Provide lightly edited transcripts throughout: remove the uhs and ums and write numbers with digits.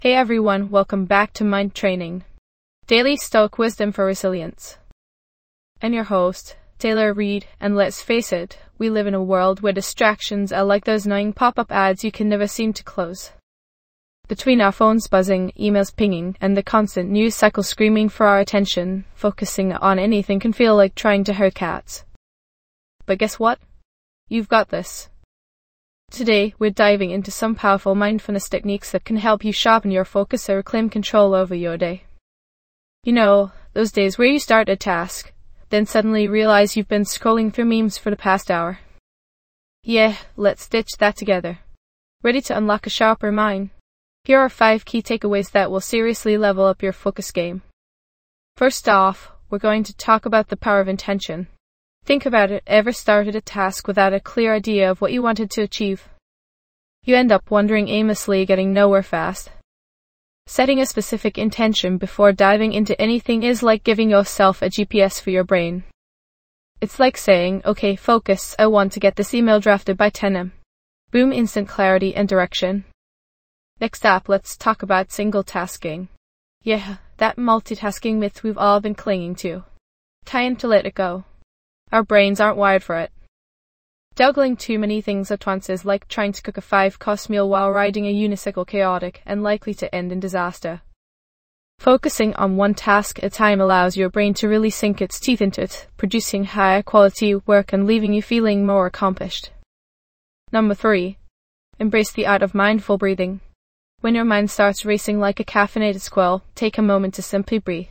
Hey everyone, welcome back to Mind Training, Daily Stoic Wisdom for Resilience. I'm your host, Taylor Reed, and let's face it, we live in a world where distractions are like those annoying pop-up ads you can never seem to close. Between our phones buzzing, emails pinging, and the constant news cycle screaming for our attention, focusing on anything can feel like trying to herd cats. But guess what? You've got this. Today, we're diving into some powerful mindfulness techniques that can help you sharpen your focus or reclaim control over your day. You know, those days where you start a task, then suddenly realize you've been scrolling through memes for the past hour. Yeah, let's stitch that together. Ready to unlock a sharper mind? Here are 5 key takeaways that will seriously level up your focus game. First off, we're going to talk about the power of intention. Think about it, ever started a task without a clear idea of what you wanted to achieve? You end up wandering aimlessly, getting nowhere fast. Setting a specific intention before diving into anything is like giving yourself a GPS for your brain. It's like saying, okay, focus, I want to get this email drafted by 10 a.m. Boom, instant clarity and direction. Next up, let's talk about single tasking. Yeah, that multitasking myth we've all been clinging to. Time to let it go. Our brains aren't wired for it. Juggling too many things at once is like trying to cook a 5-course meal while riding a unicycle, chaotic and likely to end in disaster. Focusing on one task at a time allows your brain to really sink its teeth into it, producing higher quality work and leaving you feeling more accomplished. Number 3. Embrace the art of mindful breathing. When your mind starts racing like a caffeinated squirrel, take a moment to simply breathe.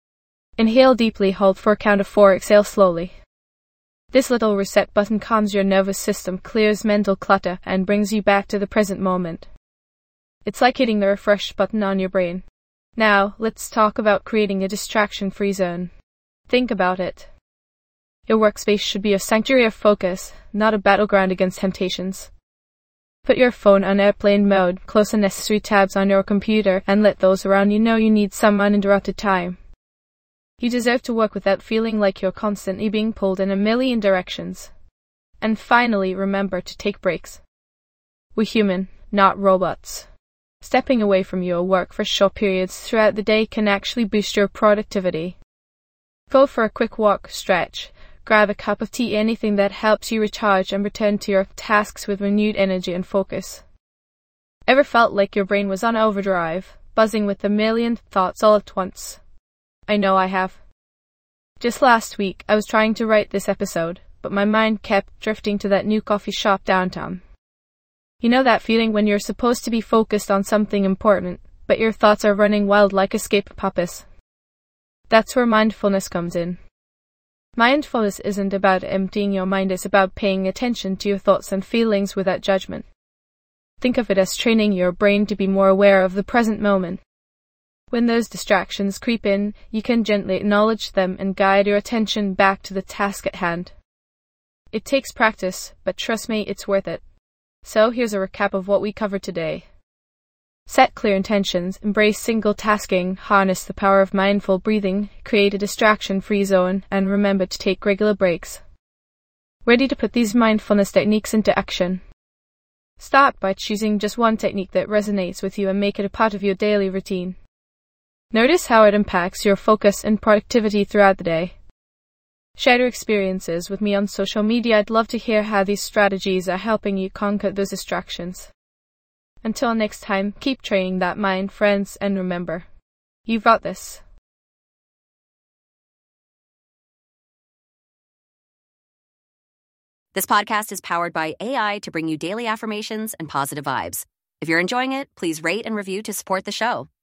Inhale deeply, hold for a count of 4, exhale slowly. This little reset button calms your nervous system, clears mental clutter, and brings you back to the present moment. It's like hitting the refresh button on your brain. Now, let's talk about creating a distraction-free zone. Think about it. Your workspace should be a sanctuary of focus, not a battleground against temptations. Put your phone on airplane mode, close unnecessary tabs on your computer, and let those around you know you need some uninterrupted time. You deserve to work without feeling like you're constantly being pulled in a million directions. And finally, remember to take breaks. We're human, not robots. Stepping away from your work for short periods throughout the day can actually boost your productivity. Go for a quick walk, stretch, grab a cup of tea, anything that helps you recharge and return to your tasks with renewed energy and focus. Ever felt like your brain was on overdrive, buzzing with a million thoughts all at once? I know I have. Just last week, I was trying to write this episode, but my mind kept drifting to that new coffee shop downtown. You know that feeling when you're supposed to be focused on something important, but your thoughts are running wild like escaped puppies? That's where mindfulness comes in. Mindfulness isn't about emptying your mind, it's about paying attention to your thoughts and feelings without judgment. Think of it as training your brain to be more aware of the present moment. When those distractions creep in, you can gently acknowledge them and guide your attention back to the task at hand. It takes practice, but trust me, it's worth it. So here's a recap of what we covered today. Set clear intentions, embrace single tasking, harness the power of mindful breathing, create a distraction-free zone, and remember to take regular breaks. Ready to put these mindfulness techniques into action? Start by choosing just one technique that resonates with you and make it a part of your daily routine. Notice how it impacts your focus and productivity throughout the day. Share your experiences with me on social media. I'd love to hear how these strategies are helping you conquer those distractions. Until next time, keep training that mind, friends, and remember, you've got this. This podcast is powered by AI to bring you daily affirmations and positive vibes. If you're enjoying it, please rate and review to support the show.